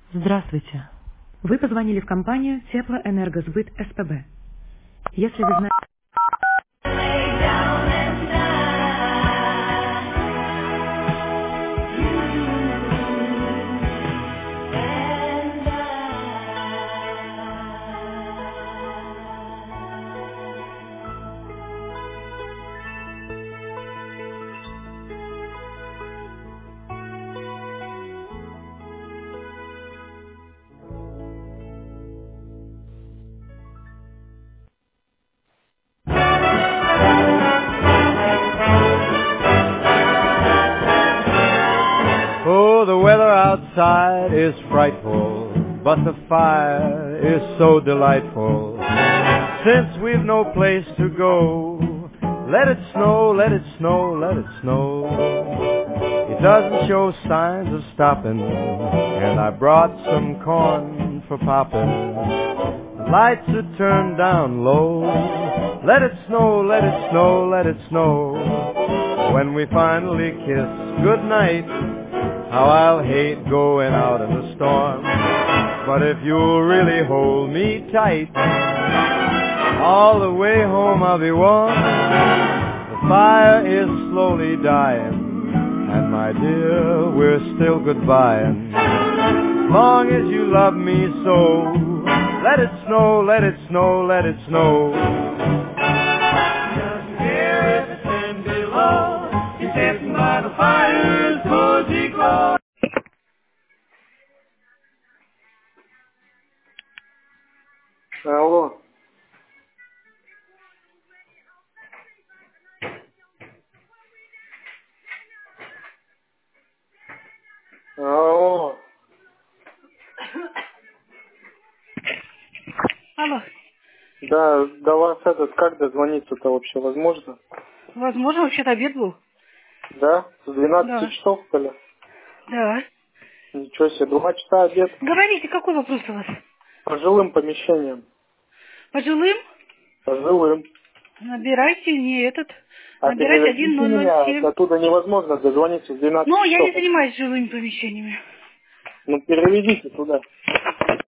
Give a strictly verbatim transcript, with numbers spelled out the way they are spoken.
Здравствуйте. Вы позвонили в компанию Теплоэнергосбыт СПБ. Если вы знаете... Oh, the weather outside is frightful, but the fire is so delightful. Since we've no place to go, let it snow, let it snow, let it snow. It doesn't show signs of stopping, and I brought some corn for popping. The lights are turned down low. Let it snow, let it snow, let it snow. When we finally kiss goodnight, how I'll hate going out in the storm. But if you'll really hold me tight, all the way home I'll be warm. The fire is slowly dying, and my dear, we're still goodbying. Long as you love me so, let it snow, let it snow, let it snow. Just hear it sing below. He's sitting by the fire's cozy glow. Алло. Алло. Алло. Да, до вас этот, как дозвониться-то вообще возможно? Возможно, вообще-то обед был. Да? С двенадцати Да. часов, что ли? Да. Ничего себе, два часа обед. Говорите, какой вопрос у вас? По жилым помещениям. По жилым? По жилым. Набирайте не этот. А Набирайте переведите один ноль ноль меня, семь. оттуда невозможно дозвониться с двенадцати Ну, я не часов. занимаюсь жилыми помещениями. Ну, переведите туда.